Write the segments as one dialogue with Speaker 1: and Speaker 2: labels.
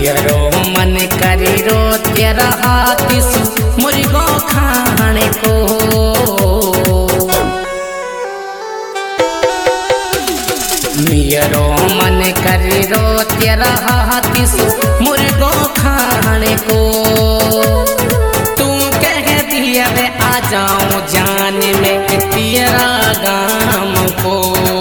Speaker 1: मियरो मन करी रो तेरा हाथिस मुर्गो खाने को। मियरो मन करी रो तेरा हाथिस मुर्गो खाने को। तू कह दिया वे आ जाऊं जान में तेरा गाम को।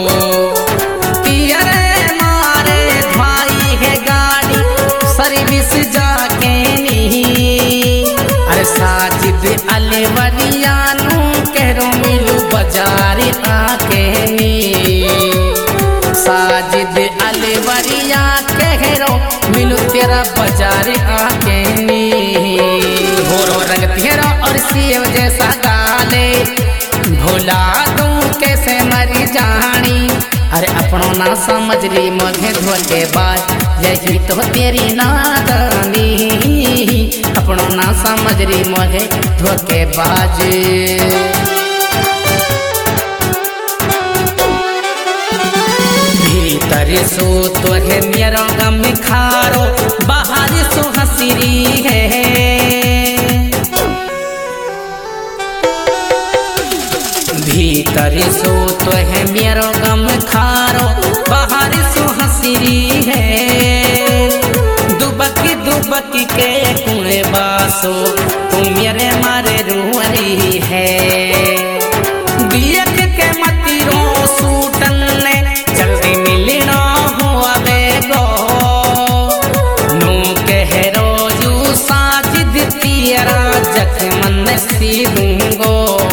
Speaker 1: सर्विस जाके नी अरे साजिद अलवरियानू कहो मिलू बाजार आके नी। साजिद अलवरिया कहो मिलू तेरा बाजार आके नी। होरो रंग तेरा और सेव जैसा गाले भोला तू कैसे मरी जानी। अरे अपनों ना समझ री मोघे धोखेबाज यही तो तेरी नादानी। अपनों ना समझ री मोघे धोखेबाज। भीतर सो तो है मेरा गम खारो बाहर सो हंसरी है। भीतर सो तो है मेरो गम खारो बाहर सो हंसरी है। दुबकी दुबकी के कुएं बासो तुम मेरे मारे रूहरी है। देख के मतीरो सूटन ने जल्दी मिलना हुआ बेगो। नू कह रोजू साजिद तेरा जख्मन सी दूंगो।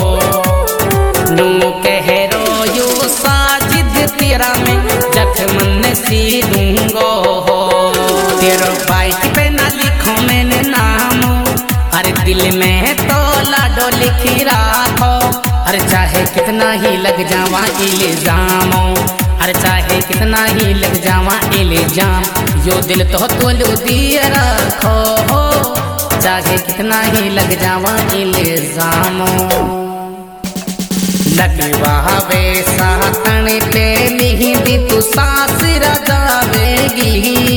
Speaker 1: नू कह रोजू साजिद तेरा में जख्मन सी दूंगो। तेरो बाइक पे ना लिखो मैंने नाम अरे दिल में तो लाडो लिखी राखो। अरे चाहे कितना ही लग जावा इल्जाम अरे चाहे कितना ही लग जावा इल्जाम यो दिल तो तोलू दिए रखो। चाहे कितना ही लग जावा इल्जाम लगवा वे सातन पे मेहंदी तू सास रजावेगी।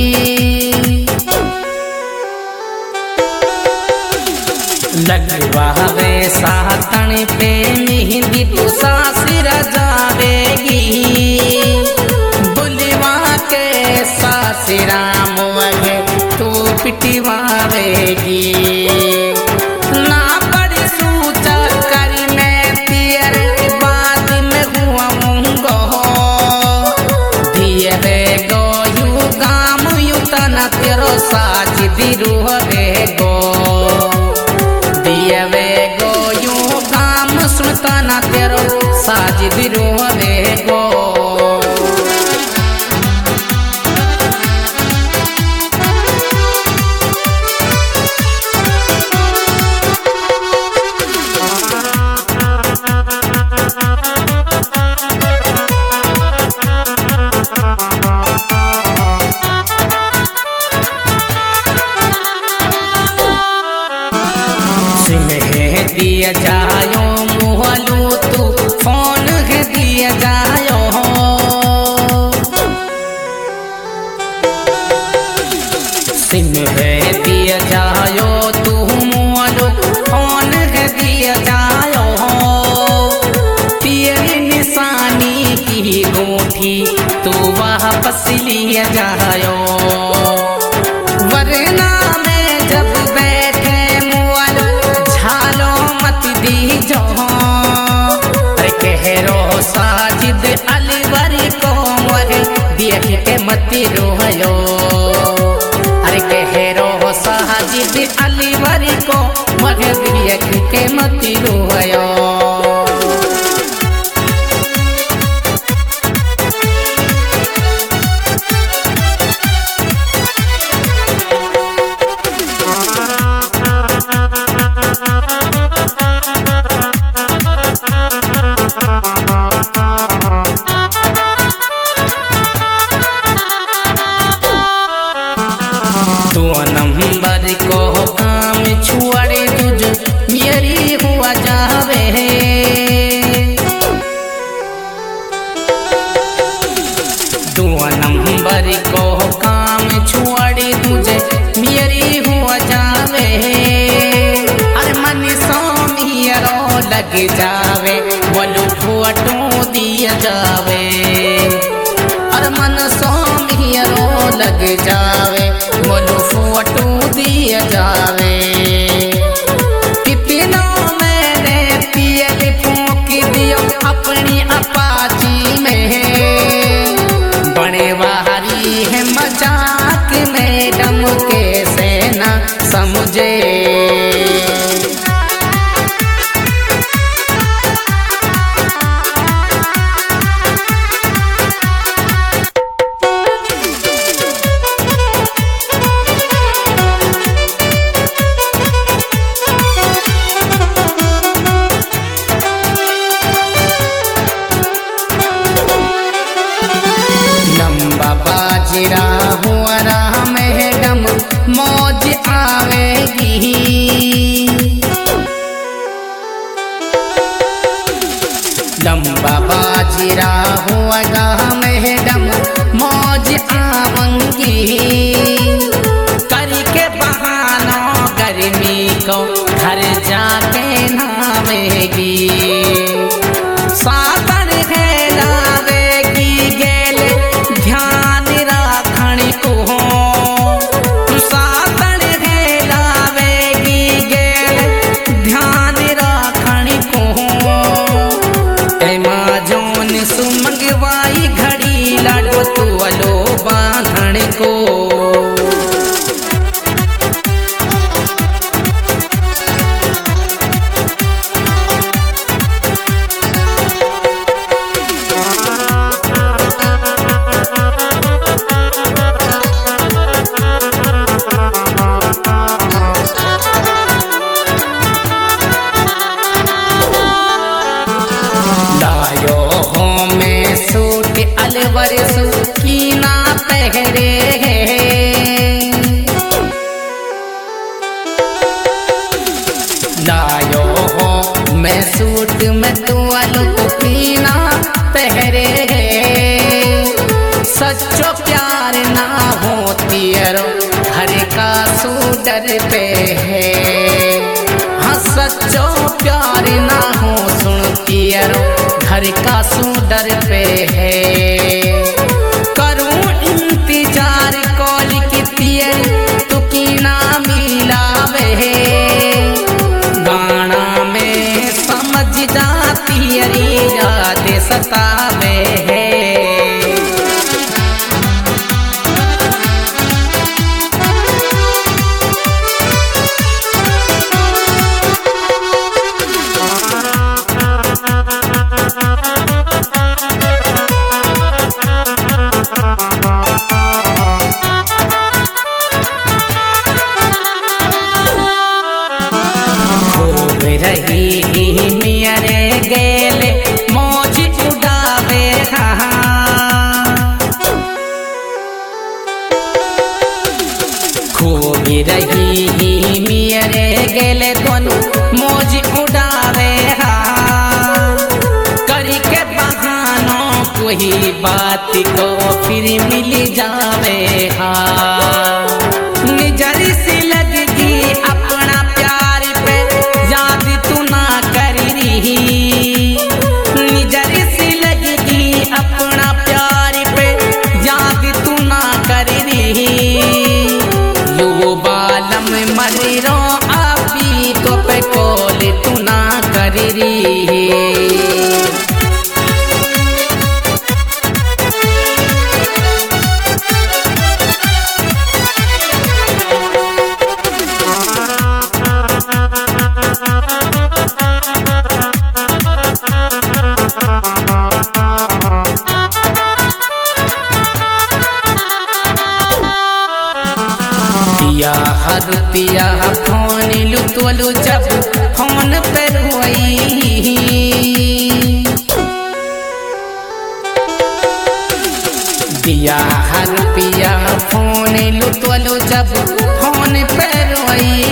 Speaker 1: लगवा वे सातन पे मेहंदी तू सास रजावेगी। बुलवा के सासराम वगे तू पिटवावेगी। ना बड़ी सूचा करी मैं तेरे बाद में हुआ मुंगो। दिए वे गो यू गाम यू तना तेरो साजिदी रूह वे गो। दिए वे गो यू गाम सुनता ना तेरो साजिदी रूह वे गो। दिया जायो मुहलू तू फोन है दिया जायो। सिम है दिया जायो तू मुहलू फोन है दिया जायो। तेरी निशानी की गोठी तू वापस लिया जायो। वरना में जब बैठे मुअल झालो मत दीजो। अरे कह रो साजिद अलवरी को मोरे देख के मत रोयो। अरे कह रो साजिद अलवरी को मोरे देख के मत रोयो। नंबर को काम छुआड़े तुझ मेरी हुआ जावे। दो नंबर को काम छुआड़े तुझे लग जावे, बोलो फोटो दिया जावे, और मन सोमियरो लग जावे, बोलो फोटो दिया जावे। कितना मैंने तेल फूंक दियो अपनी अपाची में, बड़े बाहरी है मजाक मैडम कैसे ना समझे। बाजीरा हुआ मैडम मौज आवेगी, लंबा बाजीरा हुआ मैडम मौज आवेंगी, करके बहाना गर्मी को घर जाके नामेगी, सावन है लावेगी गेल ध्यान राखण को, सावन है लावेगी गेल ध्यान राखण को, एमाजोन सुमंगवाई घड़ी लाडो तुअलो बांधण को। अलवर सुकीना पहरे लायो हो मैं सूट में तुअल सुकीना पहरे, सच्चो प्यार ना होती रो घर का सूडर पे है, हाँ सच्चो प्यार ना हो सुनती रो घर का सूडर पे है, करूं इंतजार कॉल की तियर तू की ना मिलावे, गाना में समझ जाती अरे याद सतावे है। रही मियरे गेले मौज उड़ावे, खूब रही मियरे गेले दोनों मौज उड़ावे, करके बहानों कोई बात को फिर मिल जावे, निजर से लगगी अपना प्यार पे याद तू ना करी, निजर से लगगी अपना प्यार पे याद तू ना करी, यो बालम मरो अभी तो पे कॉल तू ना करी। हर पिया फोन लुतवलु जब फोन पे रोई, दिया हर पिया फोन लुतवलु जब फोन पे रोई,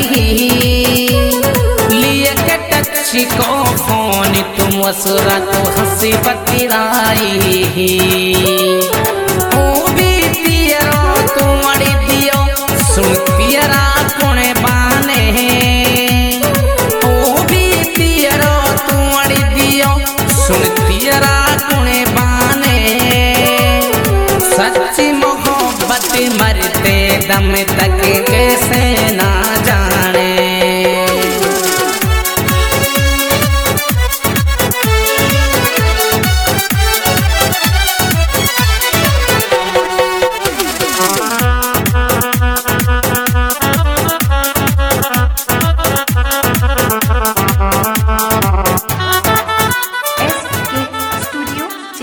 Speaker 1: लिए के टच को फोन तुम वसुरा तो हंसी बतिराई, ओ भी दियो तुम्हारी दियो सुन पियरा कोने बाने, ओ भी पियरो तू तेरा गुणे बाने, सच्ची मोहब्बत मरते दम तक